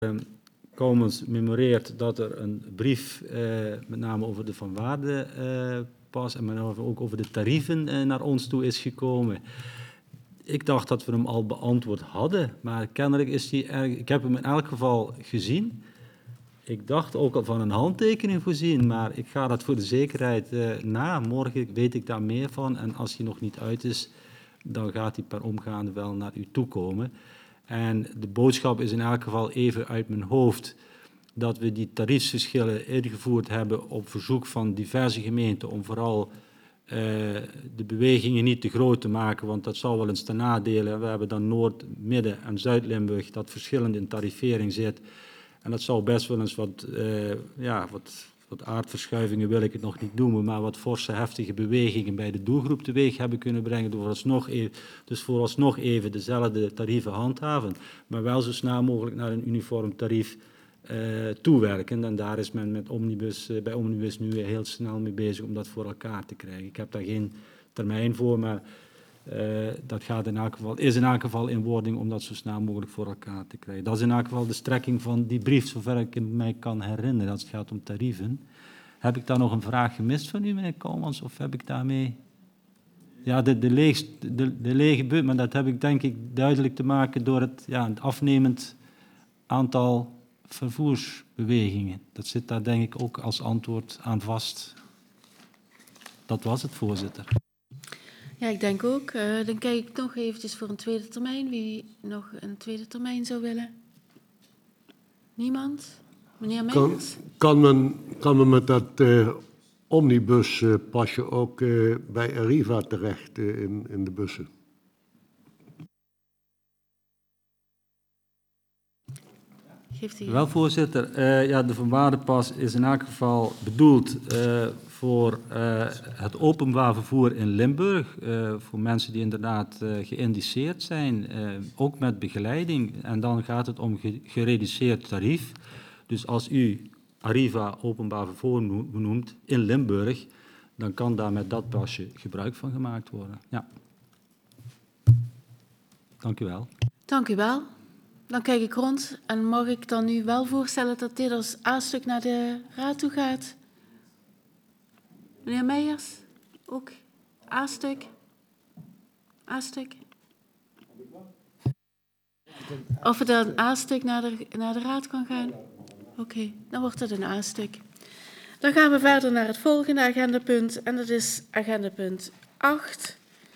Commons memoreert dat er een brief, met name over de Van Waarde pas en met name ook over de tarieven naar ons toe is gekomen. Ik dacht dat we hem al beantwoord hadden, maar kennelijk is die erg. Ik heb hem in elk geval gezien. Ik dacht ook al van een handtekening voorzien, maar ik ga dat voor de zekerheid na. Morgen weet ik daar meer van en als hij nog niet uit is, dan gaat hij per omgaande wel naar u toe komen. En de boodschap is in elk geval even uit mijn hoofd dat we die tariefsverschillen ingevoerd hebben op verzoek van diverse gemeenten om vooral de bewegingen niet te groot te maken, want dat zal wel eens ten nadele. We hebben dan Noord-, Midden- en Zuid-Limburg dat verschillend in tarivering zit. En dat zou best wel eens wat aardverschuivingen wil ik het nog niet noemen, maar wat forse heftige bewegingen bij de doelgroep teweeg hebben kunnen brengen. Dus vooralsnog even dezelfde tarieven handhaven, maar wel zo snel mogelijk naar een uniform tarief toewerken. En daar is men bij Omnibus nu heel snel mee bezig om dat voor elkaar te krijgen. Ik heb daar geen termijn voor, maar dat is in elk geval in wording om dat zo snel mogelijk voor elkaar te krijgen. Dat is in elk geval de strekking van die brief, zover ik mij kan herinneren, als het gaat om tarieven. Heb ik daar nog een vraag gemist van u, meneer Koolmans, of heb ik daarmee... Ja, de lege but, maar dat heb ik denk ik duidelijk te maken door het afnemend aantal vervoersbewegingen. Dat zit daar denk ik ook als antwoord aan vast. Dat was het, voorzitter. Ja, ik denk ook. Dan kijk ik nog eventjes voor een tweede termijn. Wie nog een tweede termijn zou willen? Niemand? Meneer Meijers? Kan men met dat omnibuspasje ook bij Arriva terecht in de bussen? Wel, voorzitter. De Van Waardepas is in elk geval bedoeld voor het openbaar vervoer in Limburg. Voor mensen die inderdaad geïndiceerd zijn, ook met begeleiding. En dan gaat het om gereduceerd tarief. Dus als u Arriva openbaar vervoer noemt in Limburg, dan kan daar met dat pasje gebruik van gemaakt worden. Ja. Dank u wel. Dank u wel. Dan kijk ik rond en mag ik dan nu wel voorstellen dat dit als A-stuk naar de raad toe gaat? Meneer Meijers, ook A-stuk? A-stuk? Of het dan A-stuk naar de raad kan gaan? Oké, dan wordt het een A-stuk. Dan gaan we verder naar het volgende agendapunt en dat is agendapunt 8.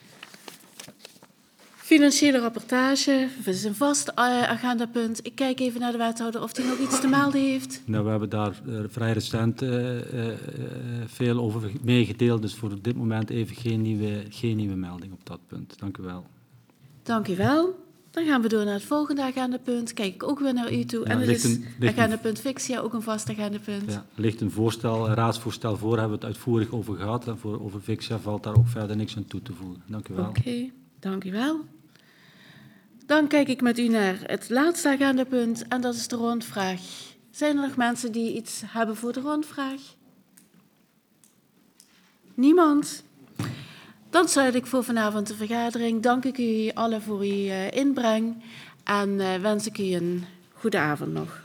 Financiële rapportage, dat is een vast agendapunt. Ik kijk even naar de wethouder of hij nog iets te melden heeft. Nou, we hebben daar vrij recent veel over meegedeeld, dus voor dit moment even geen nieuwe melding op dat punt. Dank u wel. Dank u wel. Dan gaan we door naar het volgende agendapunt. Kijk ik ook weer naar u toe. En dat is agendapunt Fixia, ook een vast agendapunt. Ja, er ligt een raadsvoorstel voor, hebben we het uitvoerig over gehad. En over Fixia valt daar ook verder niks aan toe te voegen. Dank u wel. Oké, dank u wel. Dan kijk ik met u naar het laatste agendapunt en dat is de rondvraag. Zijn er nog mensen die iets hebben voor de rondvraag? Niemand? Dan sluit ik voor vanavond de vergadering. Dank ik u allen voor uw inbreng en wens ik u een goede avond nog.